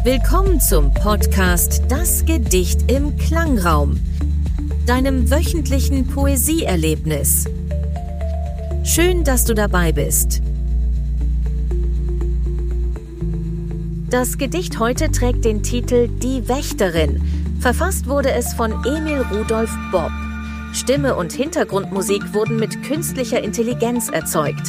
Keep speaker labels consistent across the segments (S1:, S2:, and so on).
S1: Willkommen zum Podcast Das Gedicht im Klangraum, deinem wöchentlichen Poesieerlebnis. Schön, dass du dabei bist. Das Gedicht heute trägt den Titel Die Wächterin. Verfasst wurde es von Emil Rudolf Bopp. Stimme und Hintergrundmusik wurden mit künstlicher Intelligenz erzeugt.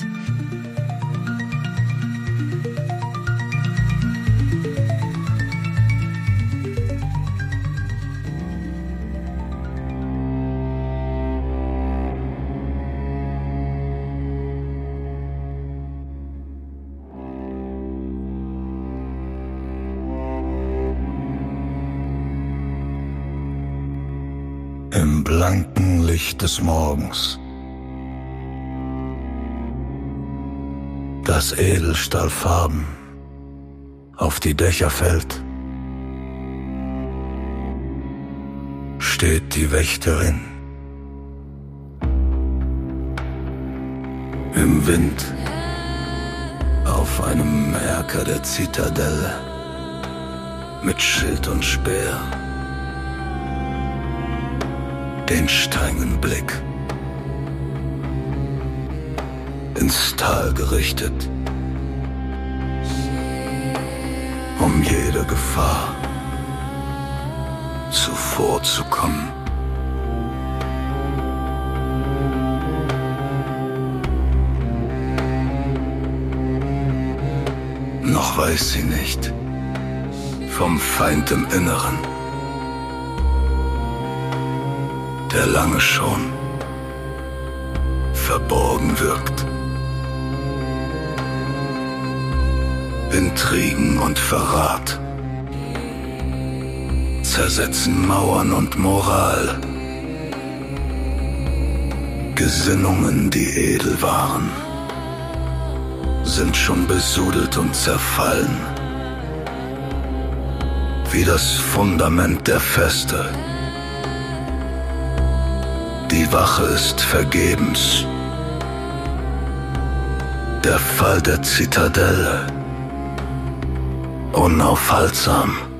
S2: Im blanken Licht des Morgens, das Edelstahlfarben auf die Dächer fällt, steht die Wächterin. Im Wind auf einem Erker der Zitadelle mit Schild und Speer, den strengen Blick ins Tal gerichtet, um jede Gefahr zuvorzukommen. Noch weiß sie nicht vom Feind im Inneren, der lange schon verborgen wirkt. Intrigen und Verrat zersetzen Mauern und Moral. Gesinnungen, die edel waren, sind schon besudelt und zerfallen, wie das Fundament der Feste. Die Wache ist vergebens. Der Fall der Zitadelle unaufhaltsam.